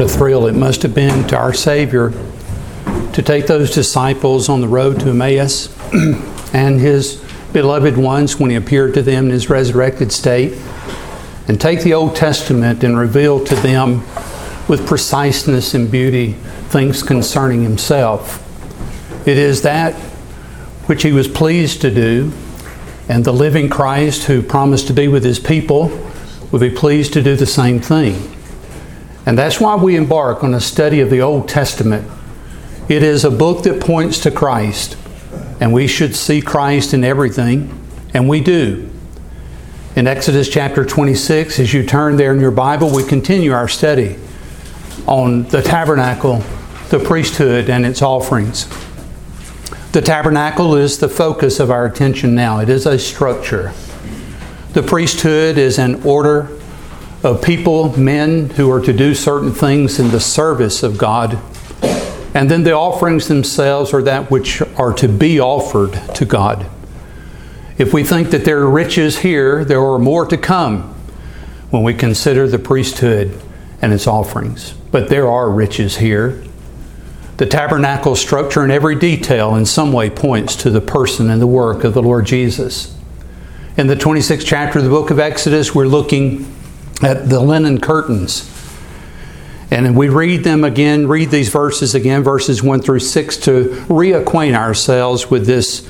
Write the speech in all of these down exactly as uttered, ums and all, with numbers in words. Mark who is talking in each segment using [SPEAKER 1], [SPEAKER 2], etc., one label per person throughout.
[SPEAKER 1] What a thrill it must have been to our Savior to take those disciples on the road to Emmaus and His beloved ones when He appeared to them in His resurrected state, and take the Old Testament and reveal to them with preciseness and beauty things concerning Himself. It is that which He was pleased to do, and the living Christ who promised to be with His people would be pleased to do the same thing. And that's why we embark on a study of the Old Testament. It is a book that points to Christ, and we should see Christ in everything, and we do. In Exodus chapter twenty-six, as you turn there in your Bible, we continue our study on the tabernacle, the priesthood, and its offerings. The tabernacle is the focus of our attention now. It is a structure. The priesthood is an order of people, men who are to do certain things in the service of God. And then the offerings themselves are that which are to be offered to God. If we think that there are riches here, there are more to come when we consider the priesthood and its offerings. But there are riches here. The tabernacle structure in every detail in some way points to the person and the work of the Lord Jesus. In the twenty-sixth chapter of the book of Exodus, we're looking at the linen curtains. And we read them again, read these verses again, verses one through six, to reacquaint ourselves with this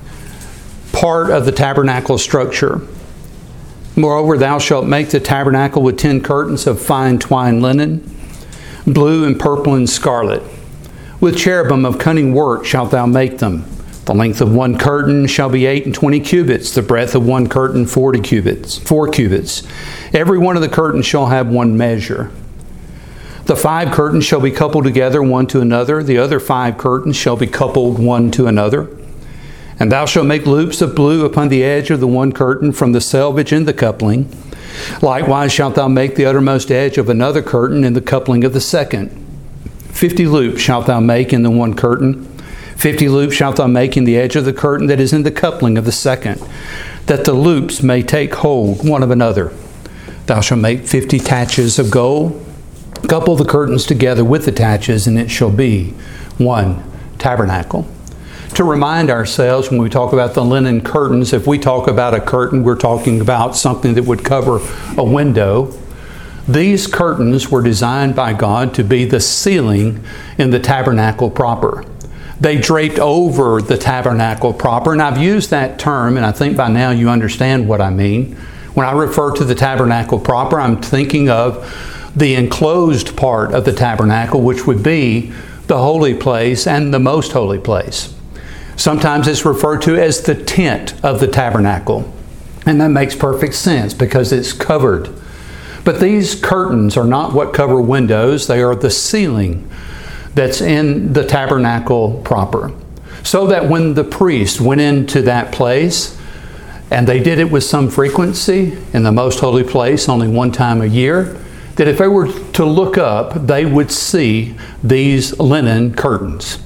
[SPEAKER 1] part of the tabernacle structure. Moreover, thou shalt make the tabernacle with ten curtains of fine twined linen, blue and purple and scarlet. With cherubim of cunning work shalt thou make them. The length of one curtain shall be eight and twenty cubits, the breadth of one curtain forty cubits, four cubits. Every one of the curtains shall have one measure. The five curtains shall be coupled together one to another. The other five curtains shall be coupled one to another. And thou shalt make loops of blue upon the edge of the one curtain from the selvage in the coupling. Likewise shalt thou make the uttermost edge of another curtain in the coupling of the second. Fifty loops shalt thou make in the one curtain. Fifty loops shalt thou make in the edge of the curtain that is in the coupling of the second, that the loops may take hold one of another. Thou shalt make fifty taches of gold. Couple the curtains together with the taches, and it shall be one tabernacle. To remind ourselves, when we talk about the linen curtains, if we talk about a curtain, we're talking about something that would cover a window. These curtains were designed by God to be the ceiling in the tabernacle proper. They draped over the tabernacle proper, and I've used that term, and I think by now you understand what I mean. When I refer to the tabernacle proper, I'm thinking of the enclosed part of the tabernacle, which would be the holy place and the most holy place. Sometimes it's referred to as the tent of the tabernacle, and that makes perfect sense because it's covered. But these curtains are not what cover windows, they are the ceiling that's in the tabernacle proper. So that when the priest went into that place, and they did it with some frequency in the most holy place, only one time a year, that if they were to look up, they would see these linen curtains,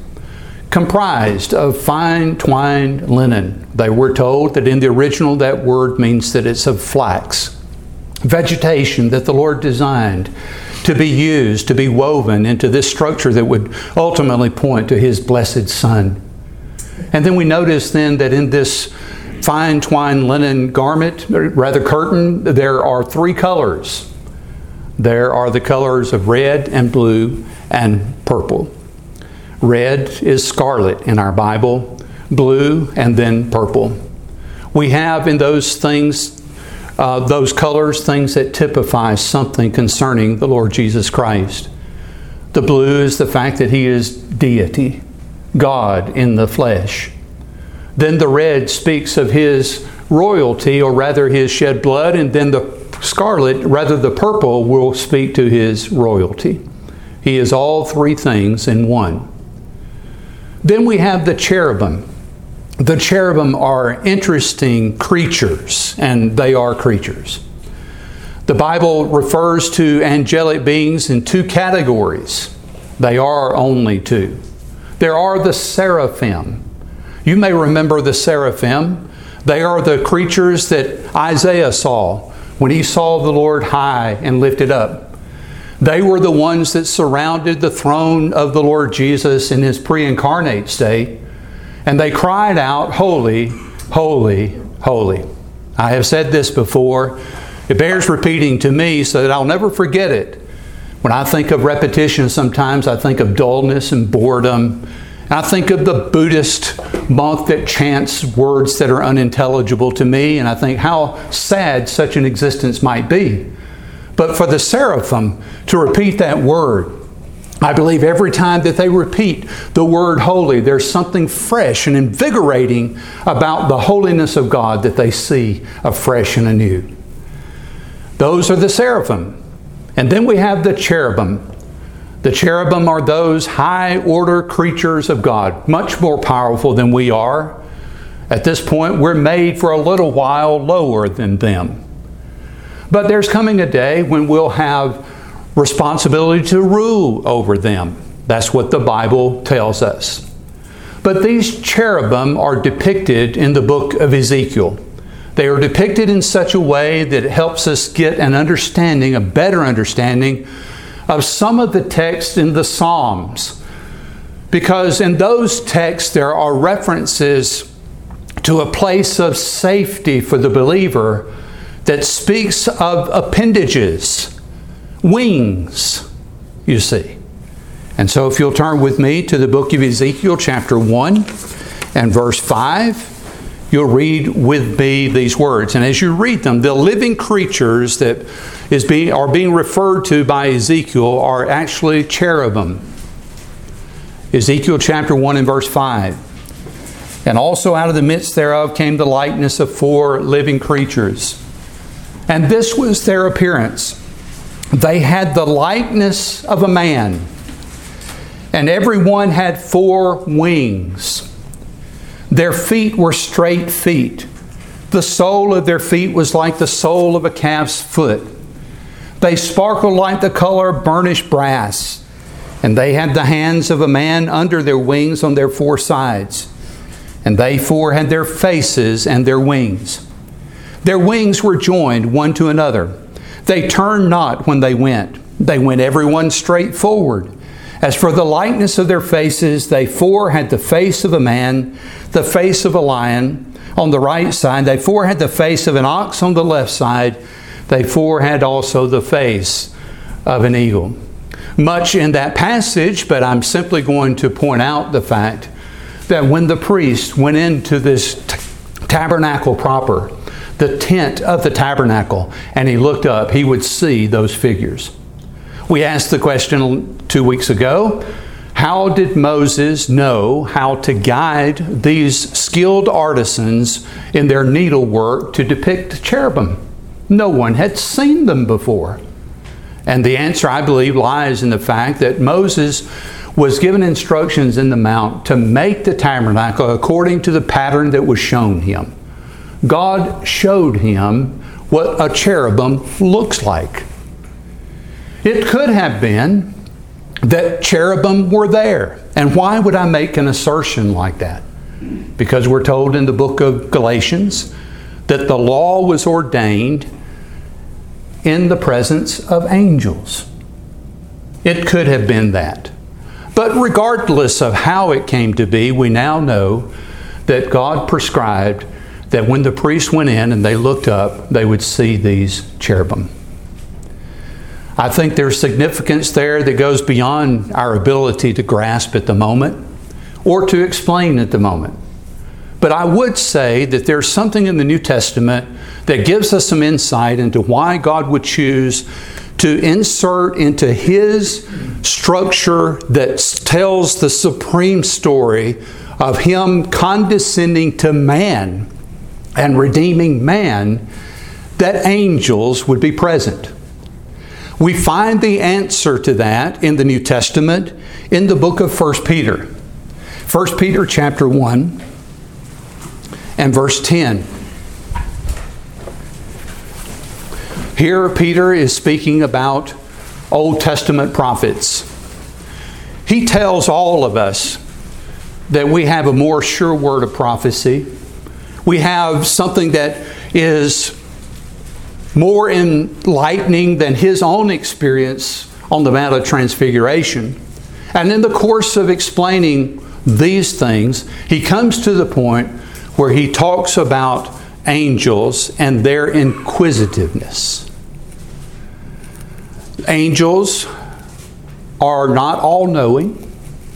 [SPEAKER 1] comprised of fine twined linen. They were told that in the original that word means that it's of flax, vegetation that the Lord designed to be used, to be woven into this structure that would ultimately point to His blessed Son. And then we notice then that in this fine twined linen garment, or rather curtain, there are three colors. There are the colors of red and blue and purple. Red is scarlet in our Bible, blue and then purple. We have in those things Uh, those colors, things that typify something concerning the Lord Jesus Christ. The blue is the fact that He is deity, God in the flesh. Then the red speaks of His royalty, or rather His shed blood, and then the scarlet, rather the purple, will speak to His royalty. He is all three things in one. Then we have the cherubim. The cherubim are interesting creatures, and they are creatures. The Bible refers to angelic beings in two categories. They are only two. There are the seraphim. You may remember the seraphim. They are the creatures that Isaiah saw when he saw the Lord high and lifted up. They were the ones that surrounded the throne of the Lord Jesus in His pre-incarnate state, and they cried out, "Holy, holy, holy." I have said this before. It bears repeating to me so that I'll never forget it. When I think of repetition, sometimes I think of dullness and boredom. And I think of the Buddhist monk that chants words that are unintelligible to me, and I think how sad such an existence might be. But for the seraphim to repeat that word, I believe every time that they repeat the word holy, there's something fresh and invigorating about the holiness of God that they see afresh and anew. Those are the seraphim. And then we have the cherubim. The cherubim are those high-order creatures of God, much more powerful than we are. At this point, we're made for a little while lower than them. But there's coming a day when we'll have responsibility to rule over them. That's what the Bible tells us. But these cherubim are depicted in the book of Ezekiel. They are depicted in such a way that it helps us get an understanding, a better understanding of some of the texts in the Psalms. Because in those texts there are references to a place of safety for the believer that speaks of appendages, wings, you see. And so if you'll turn with me to the book of Ezekiel chapter one and verse five, you'll read with me these words. And as you read them, the living creatures that is being, are being referred to by Ezekiel are actually cherubim. Ezekiel chapter one and verse five. And also out of the midst thereof came the likeness of four living creatures. And this was their appearance. They had the likeness of a man, and every one had four wings. Their feet were straight feet. The sole of their feet was like the sole of a calf's foot. They sparkled like the color of burnished brass. And they had the hands of a man under their wings on their four sides. And they four had their faces and their wings. Their wings were joined one to another. They turned not when they went. They went every one straight forward. As for the likeness of their faces, they four had the face of a man, the face of a lion on the right side. They four had the face of an ox on the left side. They four had also the face of an eagle. Much in that passage, but I'm simply going to point out the fact that when the priest went into this t- tabernacle proper, the tent of the tabernacle, and he looked up, he would see those figures. We asked the question two weeks ago, how did Moses know how to guide these skilled artisans in their needlework to depict cherubim? No one had seen them before. And the answer, I believe, lies in the fact that Moses was given instructions in the mount to make the tabernacle according to the pattern that was shown him. God showed him what a cherubim looks like. It could have been that cherubim were there. And why would I make an assertion like that? Because we're told in the book of Galatians that the law was ordained in the presence of angels. It could have been that. But regardless of how it came to be, we now know that God prescribed that when the priests went in and they looked up, they would see these cherubim. I think there's significance there that goes beyond our ability to grasp at the moment or to explain at the moment. But I would say that there's something in the New Testament that gives us some insight into why God would choose to insert into His structure that tells the supreme story of Him condescending to man and redeeming man, that angels would be present. We find the answer to that in the New Testament in the book of First Peter. First Peter chapter one and verse ten. Here Peter is speaking about Old Testament prophets. He tells all of us that we have a more sure word of prophecy. We have something that is more enlightening than his own experience on the Mount of Transfiguration. And in the course of explaining these things, he comes to the point where he talks about angels and their inquisitiveness. Angels are not all-knowing.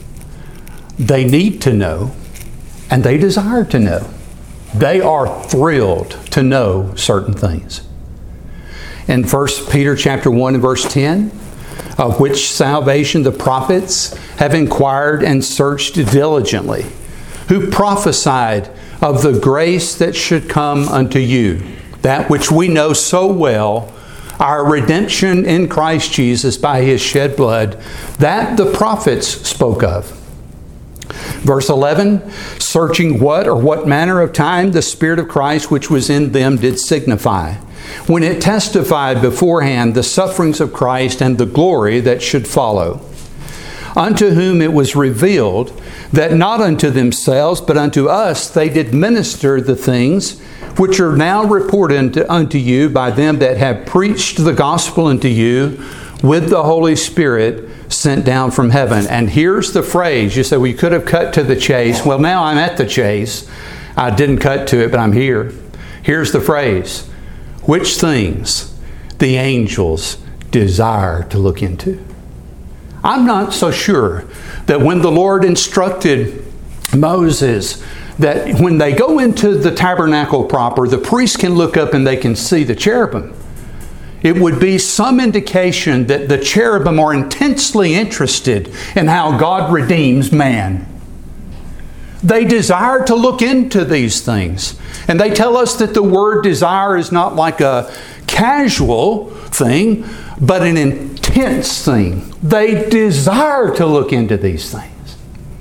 [SPEAKER 1] They need to know, and they desire to know. They are thrilled to know certain things. In First Peter chapter one and verse ten, of which salvation the prophets have inquired and searched diligently, who prophesied of the grace that should come unto you, that which we know so well, our redemption in Christ Jesus by His shed blood, that the prophets spoke of. Verse eleven, searching what or what manner of time the Spirit of Christ which was in them did signify, when it testified beforehand the sufferings of Christ and the glory that should follow. Unto whom it was revealed that not unto themselves, but unto us they did minister the things which are now reported unto you by them that have preached the gospel unto you with the Holy Spirit sent down from heaven. And here's the phrase. You say, well, you could have cut to the chase. Well, now I'm at the chase. I didn't cut to it, but I'm here. Here's the phrase. Which things the angels desire to look into. I'm not so sure that when the Lord instructed Moses that when they go into the tabernacle proper, the priest can look up and they can see the cherubim. It would be some indication that the cherubim are intensely interested in how God redeems man. They desire to look into these things. And they tell us that the word desire is not like a casual thing, but an intense thing. They desire to look into these things.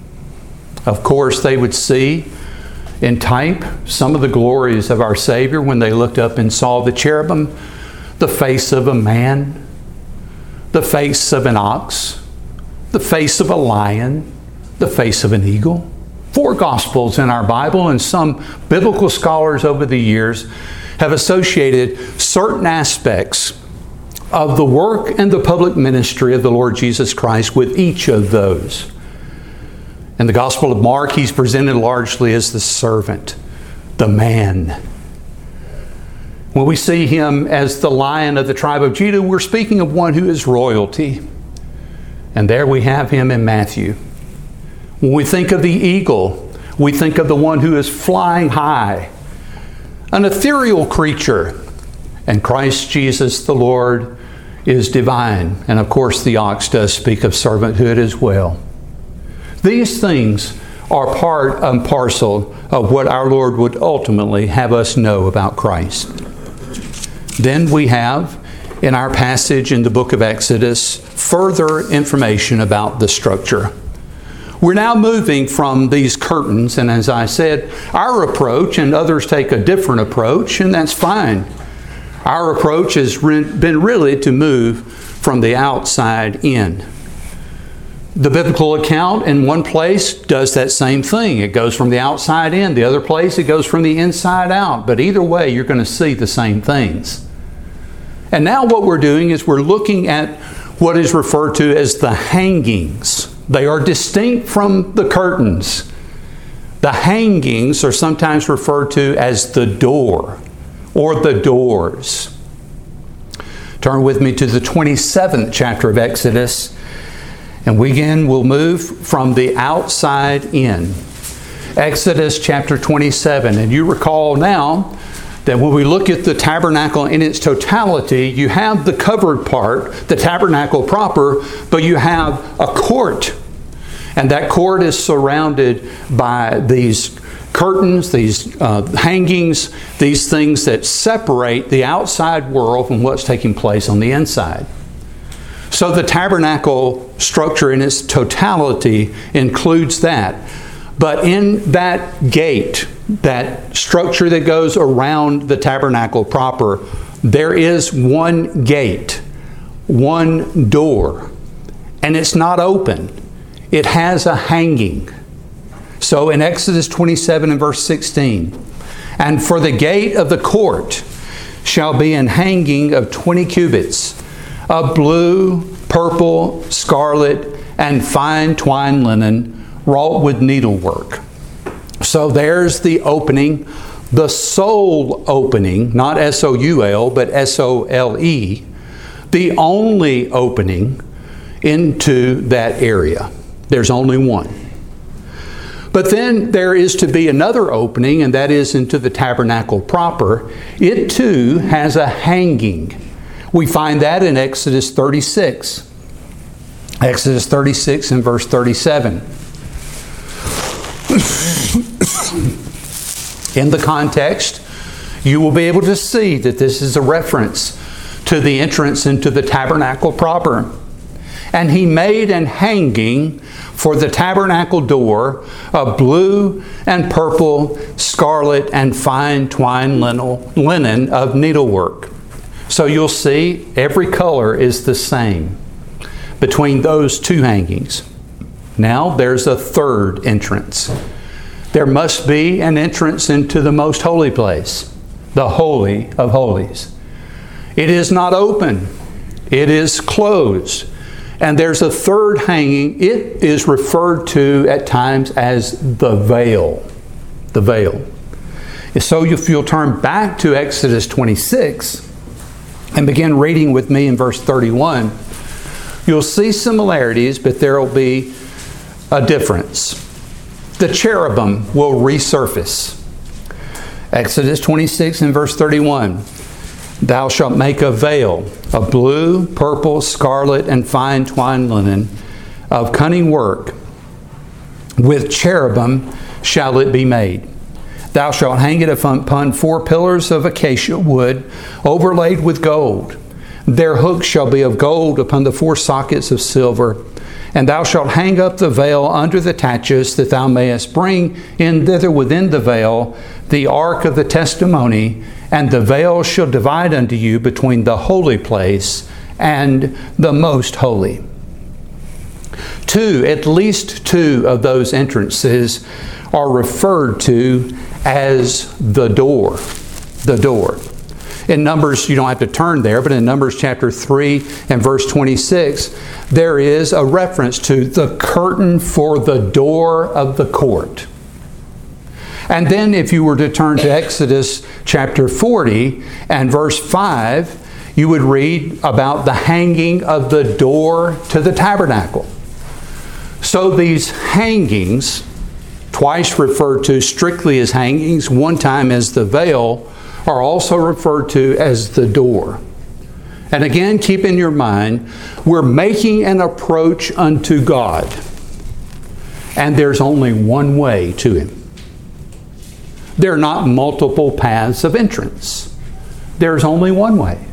[SPEAKER 1] Of course, they would see in type some of the glories of our Savior when they looked up and saw the cherubim, the face of a man, the face of an ox, the face of a lion, the face of an eagle. Four Gospels in our Bible, and some biblical scholars over the years have associated certain aspects of the work and the public ministry of the Lord Jesus Christ with each of those. In the Gospel of Mark, He's presented largely as the servant, the man. When we see Him as the Lion of the tribe of Judah, we're speaking of one who is royalty. And there we have Him in Matthew. When we think of the eagle, we think of the one who is flying high, an ethereal creature. And Christ Jesus the Lord is divine. And of course the ox does speak of servanthood as well. These things are part and parcel of what our Lord would ultimately have us know about Christ. Then we have in our passage in the book of Exodus further information about the structure. We're now moving from these curtains, and as I said, our approach, and others take a different approach, and that's fine. Our approach has been really to move from the outside in. The biblical account in one place does that same thing. It goes from the outside in. The other place, it goes from the inside out. But either way, you're going to see the same things. And now what we're doing is we're looking at what is referred to as the hangings. They are distinct from the curtains. The hangings are sometimes referred to as the door or the doors. Turn with me to the twenty-seventh chapter of Exodus. And we again will move from the outside in. Exodus chapter twenty-seven. And you recall now that when we look at the tabernacle in its totality, you have the covered part, the tabernacle proper, but you have a court. And that court is surrounded by these curtains, these uh, hangings, these things that separate the outside world from what's taking place on the inside. So the tabernacle structure in its totality includes that. But in that gate, that structure that goes around the tabernacle proper, there is one gate, one door, and it's not open. It has a hanging. So in Exodus twenty-seven and verse sixteen, and for the gate of the court shall be an hanging of twenty cubits, of blue, purple, scarlet, and fine twine linen wrought with needlework. So there's the opening, the sole opening, not S O U L, but S O L E, the only opening into that area. There's only one. But then there is to be another opening, and that is into the tabernacle proper. It too has a hanging. We find that in Exodus thirty-six. Exodus thirty-six and verse thirty-seven. In the context, you will be able to see that this is a reference to the entrance into the tabernacle proper. And he made an hanging for the tabernacle door of blue and purple, scarlet, and fine twine linen of needlework. So you'll see every color is the same between those two hangings. Now there's a third entrance. There must be an entrance into the most holy place, the Holy of Holies. It is not open. It is closed. And there's a third hanging. It is referred to at times as the veil. The veil. So if you'll turn back to Exodus twenty-six and begin reading with me in verse thirty-one, you'll see similarities, but there will be a difference. The cherubim will resurface. Exodus twenty-six and verse thirty-one. Thou shalt make a veil of blue, purple, scarlet, and fine twine linen of cunning work. With cherubim shall it be made. Thou shalt hang it upon four pillars of acacia wood, overlaid with gold. Their hooks shall be of gold upon the four sockets of silver. And thou shalt hang up the veil under the taches, that thou mayest bring in thither within the veil the ark of the testimony, and the veil shall divide unto you between the holy place and the most holy. Two, at least two of those entrances are referred to as the door. The door. In Numbers, you don't have to turn there, but in Numbers chapter three and verse twenty-six, there is a reference to the curtain for the door of the court. And then if you were to turn to Exodus chapter forty and verse five, you would read about the hanging of the door to the tabernacle. So these hangings, twice referred to strictly as hangings, one time as the veil, are also referred to as the door. And again, keep in your mind, we're making an approach unto God. And there's only one way to Him. There are not multiple paths of entrance. There's only one way.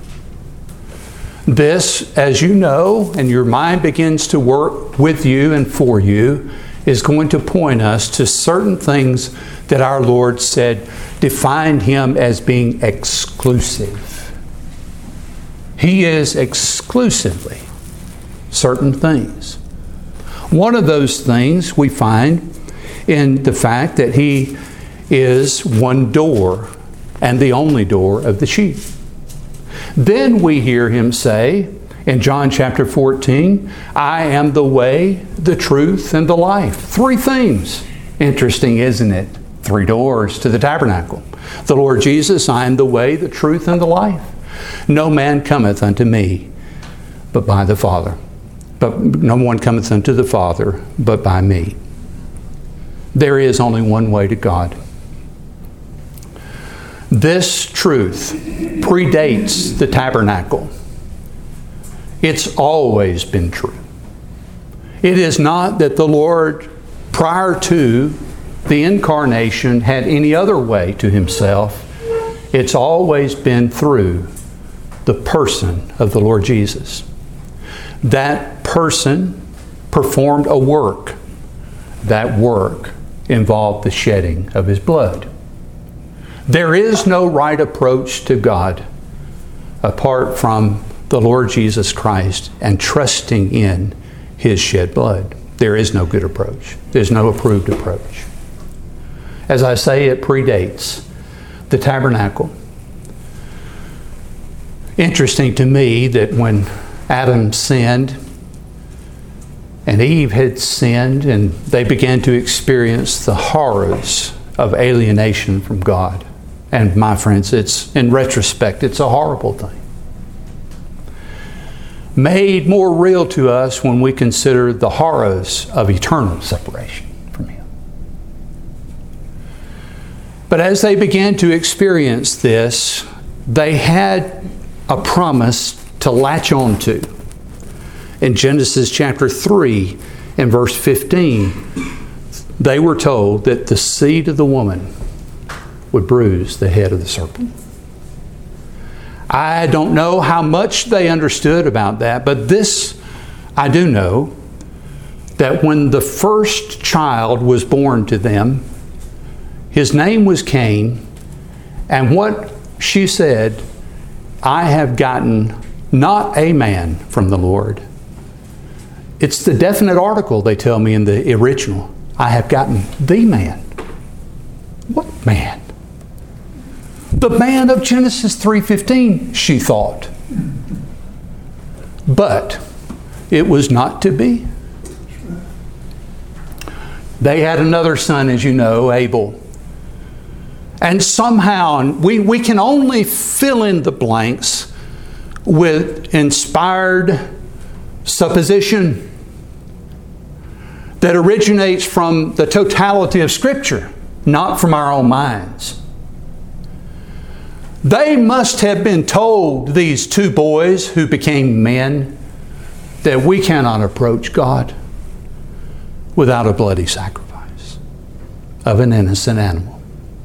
[SPEAKER 1] This, as you know, and your mind begins to work with you and for you, is going to point us to certain things that our Lord said defined Him as being exclusive. He is exclusively certain things. One of those things we find in the fact that He is one door and the only door of the sheep. Then we hear Him say in John chapter fourteen, I am the way, the truth, and the life. Three things. Interesting, isn't it? Three doors to the tabernacle. The Lord Jesus, I am the way, the truth, and the life. No man cometh unto me but by the Father. But no one cometh unto the Father but by me. There is only one way to God. This truth predates the tabernacle. It's always been true. It is not that the Lord, prior to the incarnation, had any other way to Himself. It's always been through the person of the Lord Jesus. That person performed a work. That work involved the shedding of His blood. There is no right approach to God apart from the Lord Jesus Christ and trusting in His shed blood. There is no good approach. There's no approved approach. As I say, it predates the tabernacle. Interesting to me that when Adam sinned And Eve had sinned, and they began to experience the horrors of alienation from God. And my friends, it's in retrospect, it's a horrible thing. Made more real to us when we consider the horrors of eternal separation from Him. But as they began to experience this, they had a promise to latch on to. In Genesis chapter three and verse fifteen, they were told that the seed of the woman would bruise the head of the serpent. I don't know how much they understood about that, but this I do know, that when the first child was born to them, his name was Cain, and what she said, I have gotten not a man from the Lord. It's the definite article, they tell me in the original. I have gotten the man. What man? The man of Genesis three fifteen, she thought. But it was not to be. They had another son, as you know, Abel. And somehow, and we, we can only fill in the blanks with inspired supposition that originates from the totality of Scripture, not from our own minds. They must have been told, these two boys who became men, that we cannot approach God without a bloody sacrifice of an innocent animal.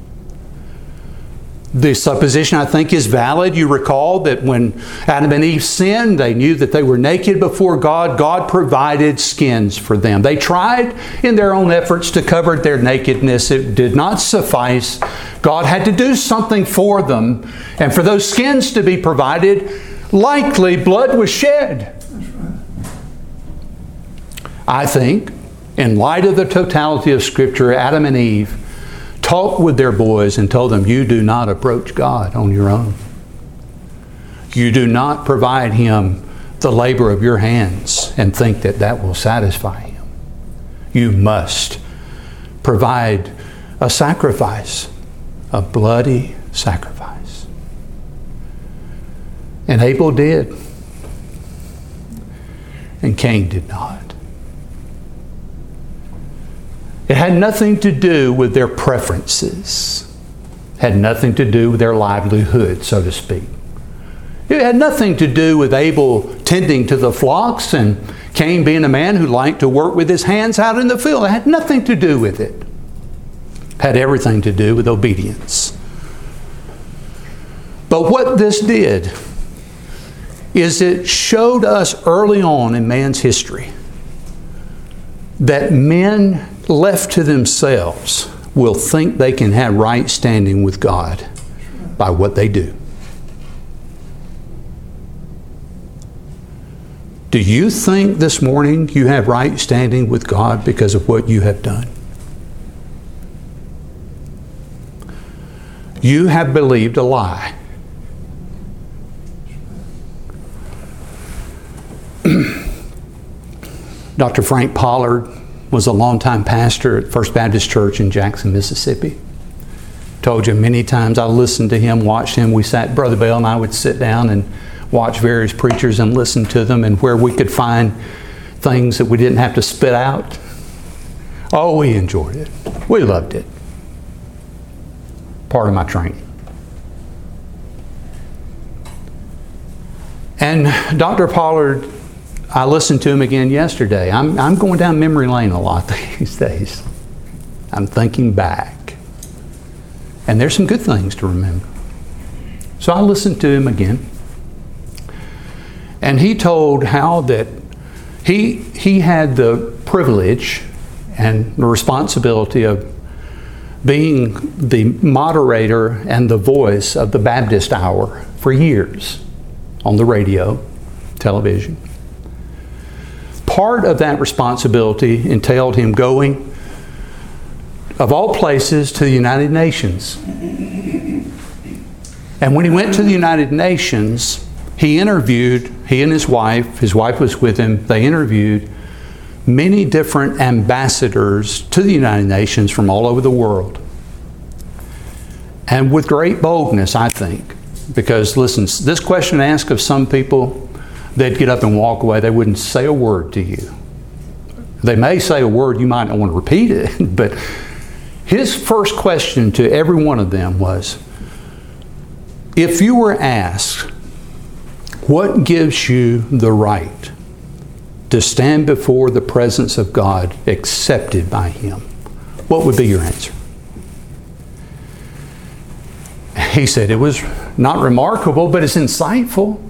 [SPEAKER 1] The supposition, I think, is valid. You recall that when Adam and Eve sinned, they knew that they were naked before God. God provided skins for them. They tried in their own efforts to cover their nakedness. It did not suffice. God had to do something for them. And for those skins to be provided, likely blood was shed. I think, in light of the totality of Scripture, Adam and Eve talked with their boys and told them, you do not approach God on your own. You do not provide Him the labor of your hands and think that that will satisfy Him. You must provide a sacrifice, a bloody sacrifice. And Abel did. And Cain did not. It had nothing to do with their preferences. It had nothing to do with their livelihood, so to speak. It had nothing to do with Abel tending to the flocks and Cain being a man who liked to work with his hands out in the field. It had nothing to do with it. It had everything to do with obedience. But what this did is it showed us early on in man's history that men left to themselves will think they can have right standing with God by what they do. Do you think this morning you have right standing with God because of what you have done? You have believed a lie. Doctor Frank Pollard was a longtime pastor at First Baptist Church in Jackson, Mississippi. Told you many times I listened to him, watched him. We sat, Brother Bell and I would sit down and watch various preachers and listen to them, and where we could find things that we didn't have to spit out. Oh, we enjoyed it. We loved it. Part of my training. And Doctor Pollard, I listened to him again yesterday. I'm, I'm going down memory lane a lot these days. I'm thinking back. And there's some good things to remember. So I listened to him again. And he told how that he, he had the privilege and the responsibility of being the moderator and the voice of the Baptist Hour for years on the radio, television. Part of that responsibility entailed him going, of all places, to the United Nations. And when he went to the United Nations, he interviewed, he and his wife, his wife was with him, they interviewed many different ambassadors to the United Nations from all over the world. And with great boldness, I think, because listen, this question asked of some people, they'd get up and walk away. They wouldn't say a word to you. They may say a word, you might not want to repeat it, but his first question to every one of them was, if you were asked, what gives you the right to stand before the presence of God accepted by Him, what would be your answer? He said it was not remarkable, but it's insightful.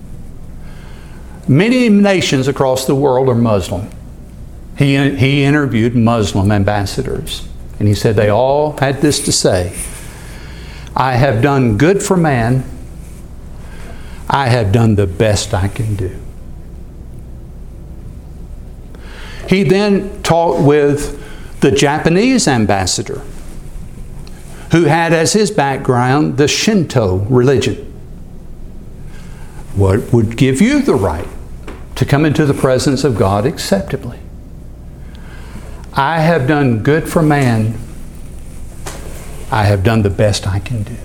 [SPEAKER 1] Many nations across the world are Muslim. He, he interviewed Muslim ambassadors, and he said they all had this to say, I have done good for man. I have done the best I can do. He then talked with the Japanese ambassador, who had as his background the Shinto religion. What would give you the right to come into the presence of God acceptably? I have done good for man. I have done the best I can do.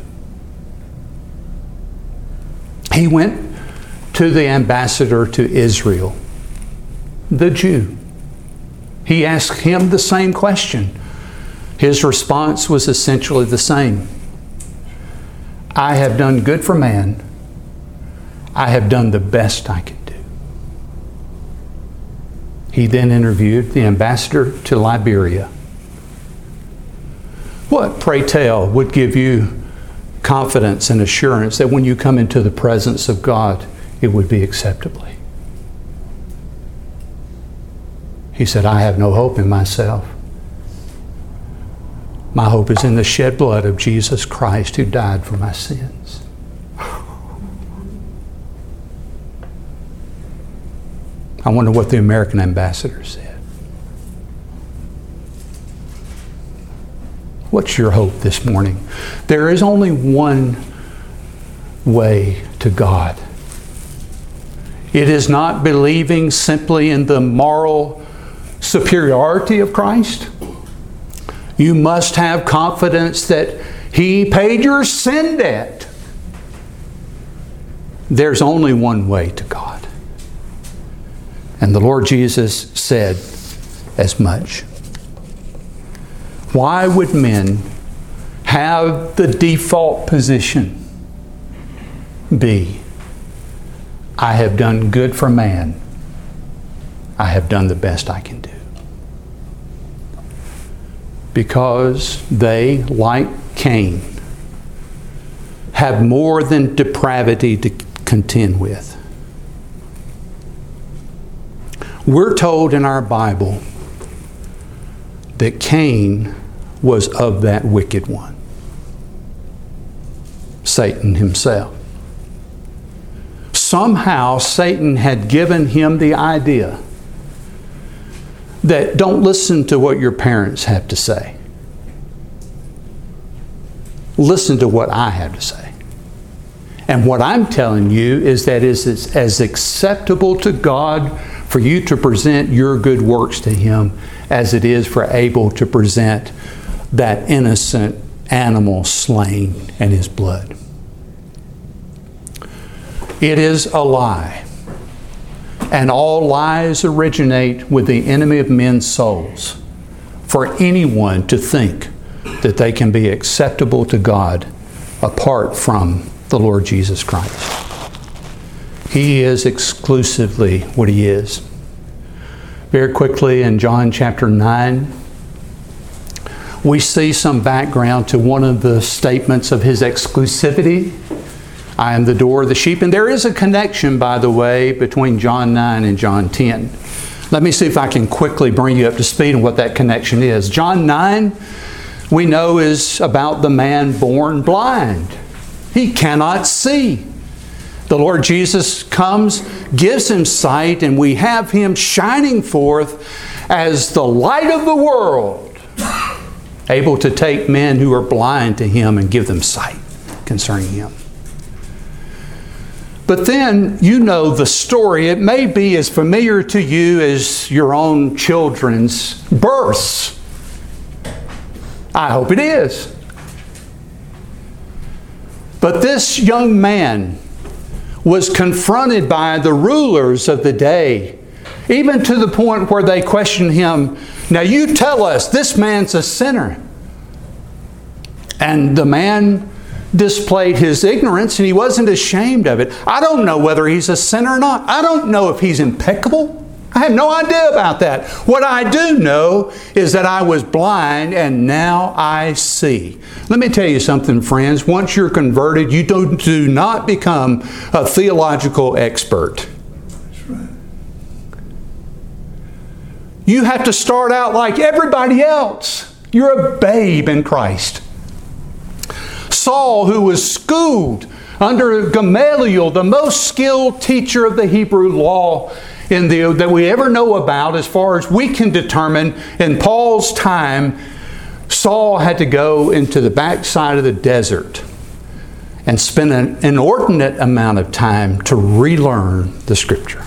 [SPEAKER 1] He went to the ambassador to Israel, the Jew. He asked him the same question. His response was essentially the same. I have done good for man. I have done the best I can do. He then interviewed the ambassador to Liberia. What, pray tell, would give you confidence and assurance that when you come into the presence of God, it would be acceptably? He said, I have no hope in myself. My hope is in the shed blood of Jesus Christ who died for my sins. I wonder what the American ambassador said. What's your hope this morning? There is only one way to God. It is not believing simply in the moral superiority of Christ. You must have confidence that He paid your sin debt. There's only one way to God. And the Lord Jesus said as much. Why would men have the default position be, I have done good for man, I have done the best I can do? Because they, like Cain, have more than depravity to contend with. We're told in our Bible that Cain was of that wicked one, Satan himself. Somehow Satan had given him the idea that don't listen to what your parents have to say. Listen to what I have to say. And what I'm telling you is that it is as acceptable to God for you to present your good works to Him as it is for Abel to present that innocent animal slain and his blood. It is a lie. And all lies originate with the enemy of men's souls. For anyone to think that they can be acceptable to God apart from the Lord Jesus Christ. He is exclusively what He is. Very quickly in John chapter nine, we see some background to one of the statements of His exclusivity. I am the door of the sheep. And there is a connection, by the way, between John nine and John ten. Let me see if I can quickly bring you up to speed on what that connection is. John nine, we know, is about the man born blind. He cannot see. The Lord Jesus comes, gives him sight, and we have Him shining forth as the light of the world, able to take men who are blind to Him and give them sight concerning Him. But then you know the story. It may be as familiar to you as your own children's births. I hope it is. But this young man was confronted by the rulers of the day, even to the point where they questioned him, "Now you tell us, this man's a sinner." And the man displayed his ignorance, and he wasn't ashamed of it. I don't know whether he's a sinner or not. I don't know if he's impeccable. I have no idea about that. What I do know is that I was blind and now I see. Let me tell you something, friends. Once you're converted, you do, do not become a theological expert.
[SPEAKER 2] That's right.
[SPEAKER 1] You have to start out like everybody else. You're a babe in Christ. Saul, who was schooled under Gamaliel, the most skilled teacher of the Hebrew law in the, that we ever know about, as far as we can determine, in Paul's time, Saul had to go into the backside of the desert and spend an inordinate amount of time to relearn the Scripture.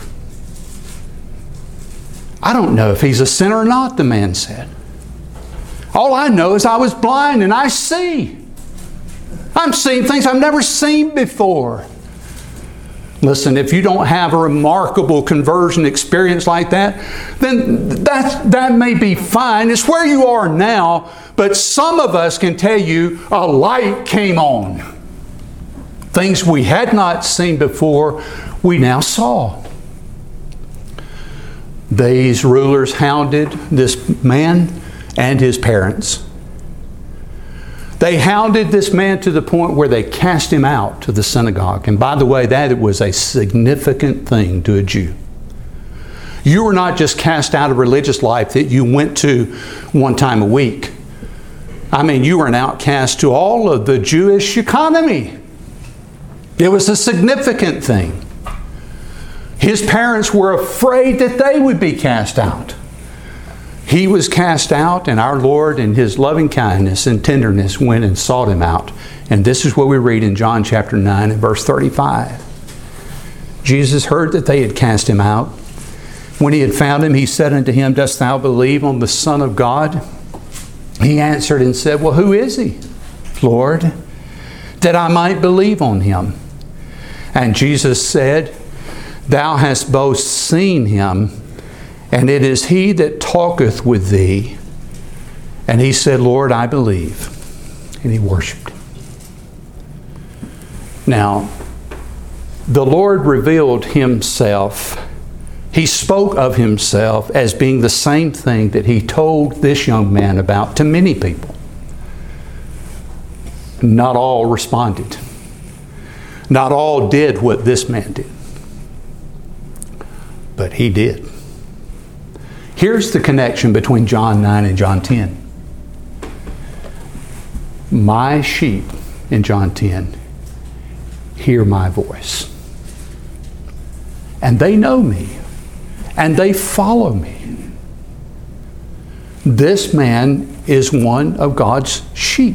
[SPEAKER 1] I don't know if he's a sinner or not, the man said. All I know is I was blind and I see. I'm seeing things I've never seen before. Listen, if you don't have a remarkable conversion experience like that, then that, that may be fine. It's where you are now, but some of us can tell you a light came on. Things we had not seen before, we now saw. These rulers hounded this man and his parents. They hounded this man to the point where they cast him out to the synagogue. And by the way, that was a significant thing to a Jew. You were not just cast out of religious life that you went to one time a week. I mean, you were an outcast to all of the Jewish economy. It was a significant thing. His parents were afraid that they would be cast out. He was cast out, and our Lord in His loving kindness and tenderness went and sought him out. And this is what we read in John chapter nine and verse thirty-five. Jesus heard that they had cast him out. When he had found him, he said unto him, "Dost thou believe on the Son of God?" He answered and said, "Well, who is he, Lord, that I might believe on him?" And Jesus said, "Thou hast both seen him, and it is he that talketh with thee." And he said, "Lord, I believe." And he worshiped him. Now, the Lord revealed himself. He spoke of himself as being the same thing that he told this young man about to many people. Not all responded. Not all did what this man did. But he did. Here's the connection between John nine and John ten. My sheep, in John ten, hear my voice. And they know me. And they follow me. This man is one of God's sheep.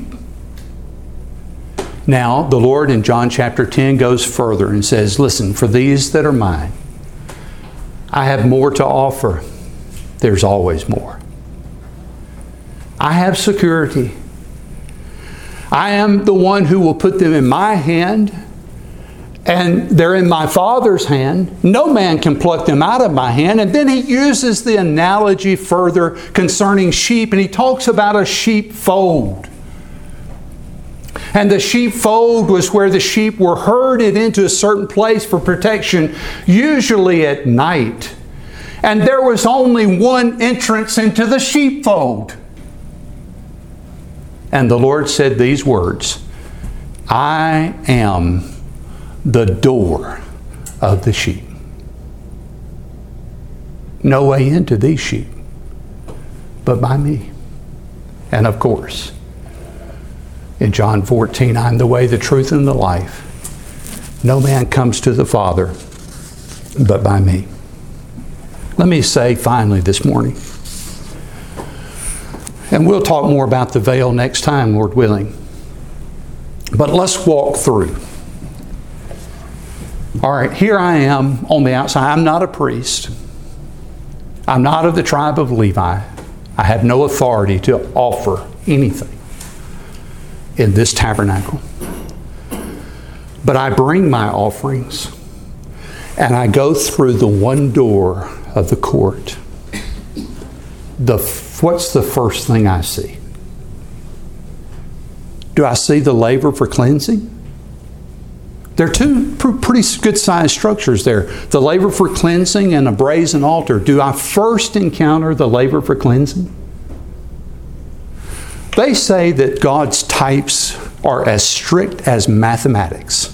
[SPEAKER 1] Now, the Lord in John chapter ten goes further and says, "Listen, for these that are mine, I have more to offer. There's always more. I have security. I am the one who will put them in my hand, and they're in my Father's hand. No man can pluck them out of my hand." And then he uses the analogy further concerning sheep, and he talks about a sheepfold. And the sheepfold was where the sheep were herded into a certain place for protection, usually at night. And there was only one entrance into the sheepfold. And the Lord said these words, "I am the door of the sheep." No way into these sheep but by me. And of course, in John fourteen, "I'm the way, the truth, and the life. No man comes to the Father but by me." Let me say finally this morning, and we'll talk more about the veil next time, Lord willing, but let's walk through. All right, here I am on the outside. I'm not a priest. I'm not of the tribe of Levi. I have no authority to offer anything in this tabernacle. But I bring my offerings and I go through the one door of the court. The, what's the first thing I see? Do I see the laver for cleansing? There are two pretty good sized structures there. The laver for cleansing and a brazen altar. Do I first encounter the laver for cleansing? They say that God's types are as strict as mathematics.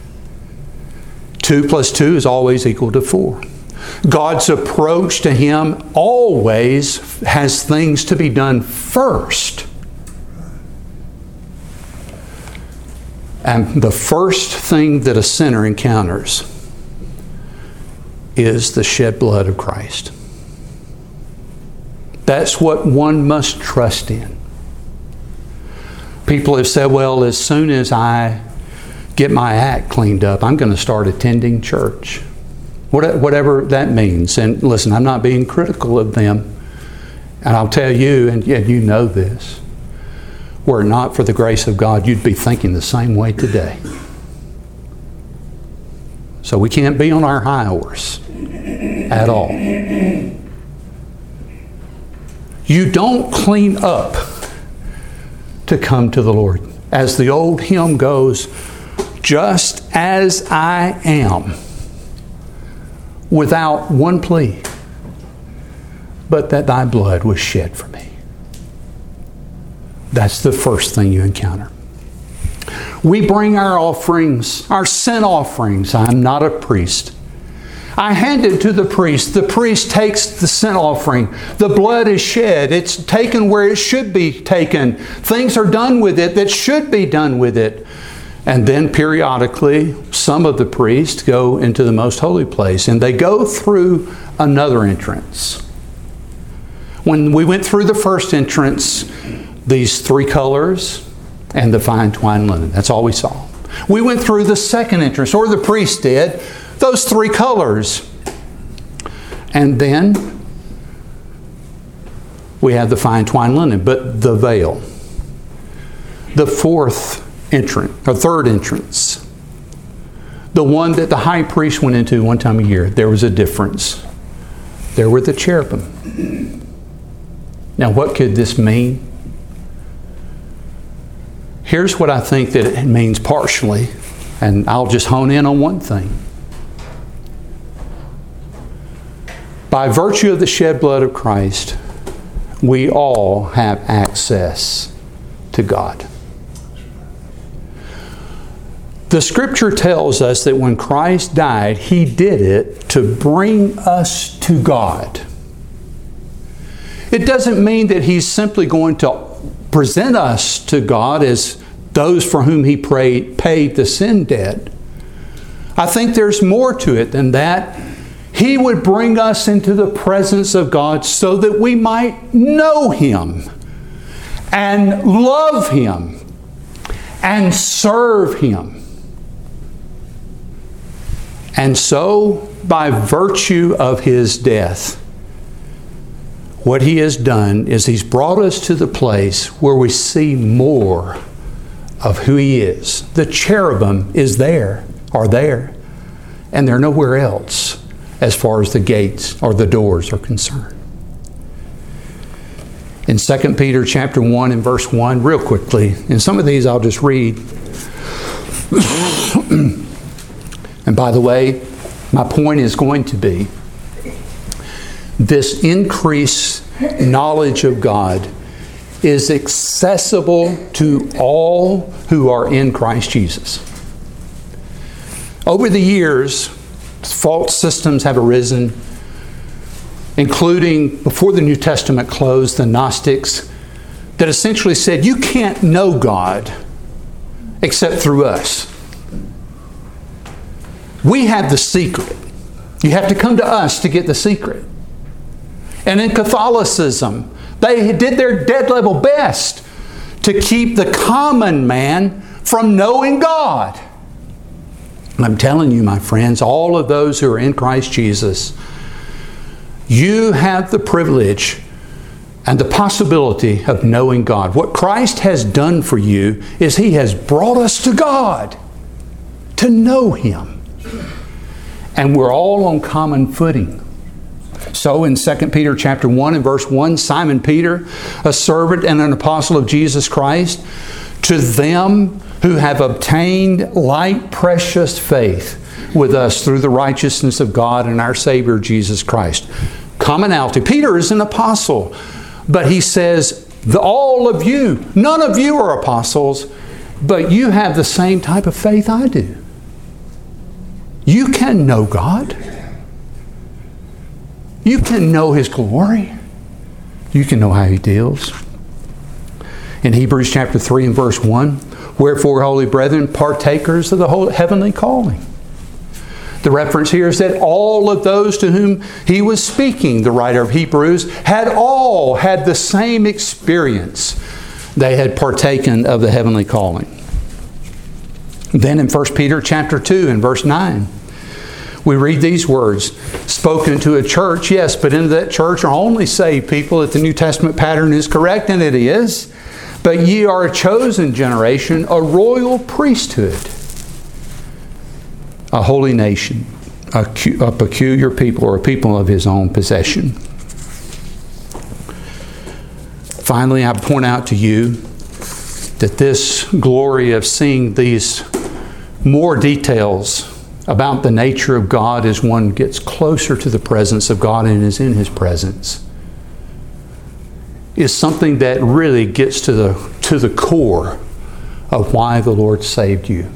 [SPEAKER 1] Two plus two is always equal to four. God's approach to Him always has things to be done first. And the first thing that a sinner encounters is the shed blood of Christ. That's what one must trust in. People have said, well, as soon as I get my act cleaned up, I'm going to start attending church. Whatever that means. And listen, I'm not being critical of them. And I'll tell you, and you know this, were it not for the grace of God, you'd be thinking the same way today. So we can't be on our high horse at all. You don't clean up to come to the Lord. As the old hymn goes, just as I am, without one plea, but that thy blood was shed for me. That's the first thing you encounter. We bring our offerings, our sin offerings. I'm not a priest. I hand it to the priest. The priest takes the sin offering. The blood is shed. It's taken where it should be taken. Things are done with it that should be done with it. And then periodically, some of the priests go into the most holy place and they go through another entrance. When we went through the first entrance, these three colors and the fine twined linen. That's all we saw. We went through the second entrance, or the priest did, those three colors. And then we had the fine twined linen, but the veil. The fourth entrance, or third entrance, the one that the high priest went into one time a year, there was a difference. There were the cherubim. Now, what could this mean? Here's what I think that it means partially, and I'll just hone in on one thing. By virtue of the shed blood of Christ, we all have access to God. The Scripture tells us that when Christ died, He did it to bring us to God. It doesn't mean that He's simply going to present us to God as those for whom He prayed, paid the sin debt. I think there's more to it than that. He would bring us into the presence of God so that we might know Him and love Him and serve Him. And so, by virtue of His death, what He has done is He's brought us to the place where we see more of who He is. The cherubim is there, are there, and they're nowhere else as far as the gates or the doors are concerned. In Second Peter chapter one and verse one, real quickly, and some of these I'll just read. And by the way, my point is going to be this increased knowledge of God is accessible to all who are in Christ Jesus. Over the years, false systems have arisen, including, before the New Testament closed, the Gnostics, that essentially said, you can't know God except through us. We have the secret. You have to come to us to get the secret. And in Catholicism, they did their dead level best to keep the common man from knowing God. I'm telling you, my friends, all of those who are in Christ Jesus, you have the privilege and the possibility of knowing God. What Christ has done for you is He has brought us to God to know Him. And we're all on common footing. So in Second Peter chapter one and verse one, Simon Peter, a servant and an apostle of Jesus Christ, to them who have obtained like precious faith with us through the righteousness of God and our Savior Jesus Christ. Commonality. Peter is an apostle, but he says, the, all of you, none of you are apostles, but you have the same type of faith I do. You can know God. You can know His glory. You can know how He deals. In Hebrews chapter three and verse one, wherefore, holy brethren, partakers of the whole heavenly calling. The reference here is that all of those to whom he was speaking, the writer of Hebrews, had all had the same experience. They had partaken of the heavenly calling. Then in First Peter chapter two and verse nine, we read these words, spoken to a church, yes, but into that church are only saved people if the New Testament pattern is correct, and it is. But ye are a chosen generation, a royal priesthood, a holy nation, a, a peculiar people, or a people of His own possession. Finally, I point out to you that this glory of seeing these more details about the nature of God as one gets closer to the presence of God and is in His presence is something that really gets to the, to the core of why the Lord saved you.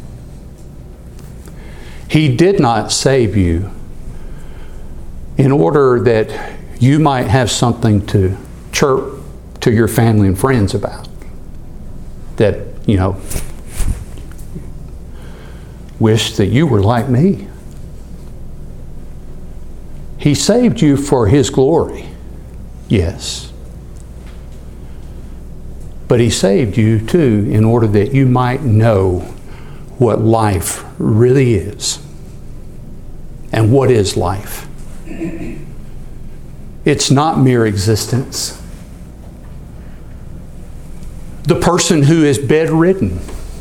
[SPEAKER 1] He did not save you in order that you might have something to chirp to your family and friends about. That, you know, wish that you were like me. He saved you for His glory, yes. But He saved you too in order that you might know what life really is. And what is life? It's not mere existence. The person who is bedridden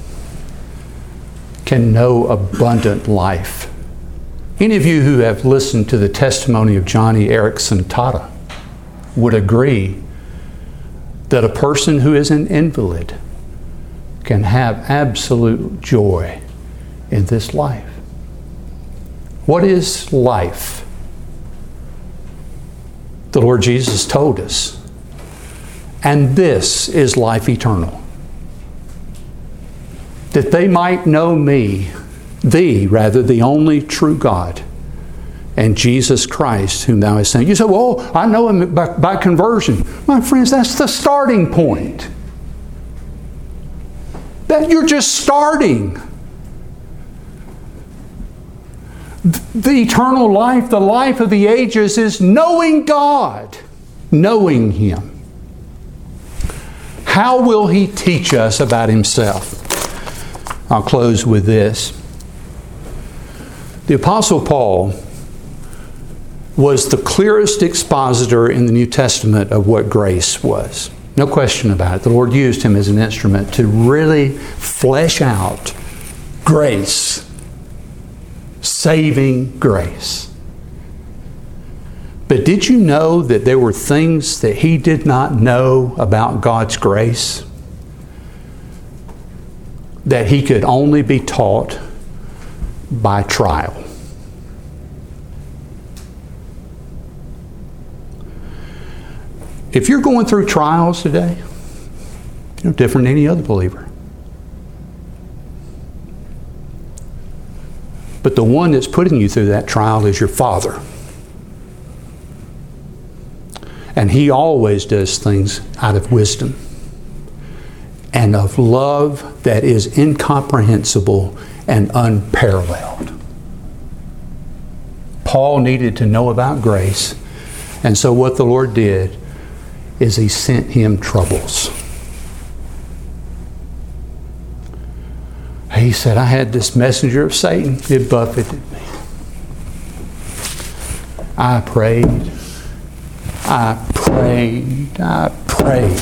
[SPEAKER 1] can know abundant life. Any of you who have listened to the testimony of Johnny Erickson Tata would agree that a person who is an invalid can have absolute joy in this life. What is life? The Lord Jesus told us, and this is life eternal, that they might know me, thee, rather, the only true God, and Jesus Christ, whom thou hast sent. You say, well, I know Him by, by conversion. My friends, that's the starting point. That you're just starting. The eternal life, the life of the ages, is knowing God, knowing Him. How will He teach us about Himself? I'll close with this. The Apostle Paul was the clearest expositor in the New Testament of what grace was. No question about it. The Lord used him as an instrument to really flesh out grace, saving grace. But did you know that there were things that he did not know about God's grace? That he could only be taught by trial. If you're going through trials today, you're no different than any other believer. But the one that's putting you through that trial is your Father. And He always does things out of wisdom and of love that is incomprehensible and unparalleled. Paul needed to know about grace, and so what the Lord did is He sent him troubles. He he said, I had this messenger of Satan. It buffeted me. I prayed. I prayed. I prayed.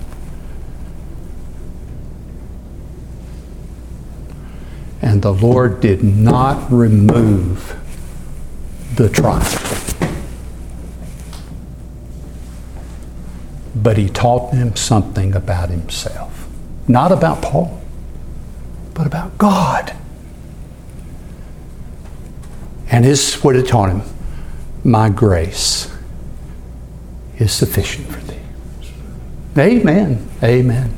[SPEAKER 1] And the Lord did not remove the trial. But He taught them something about Himself. Not about Paul, but about God. And this is what it taught him. My grace is sufficient for thee. Amen. Amen.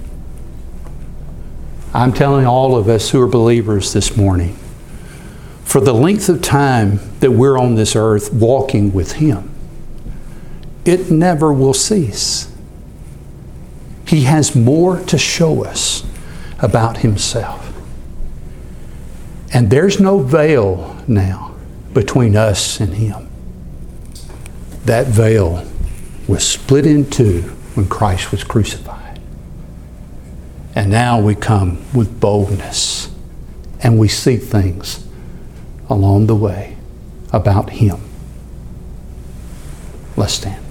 [SPEAKER 1] I'm telling all of us who are believers this morning, for the length of time that we're on this earth walking with Him, it never will cease. He has more to show us about Himself. And there's no veil now between us and Him. That veil was split in two when Christ was crucified. And now we come with boldness and we see things along the way about Him. Let's stand.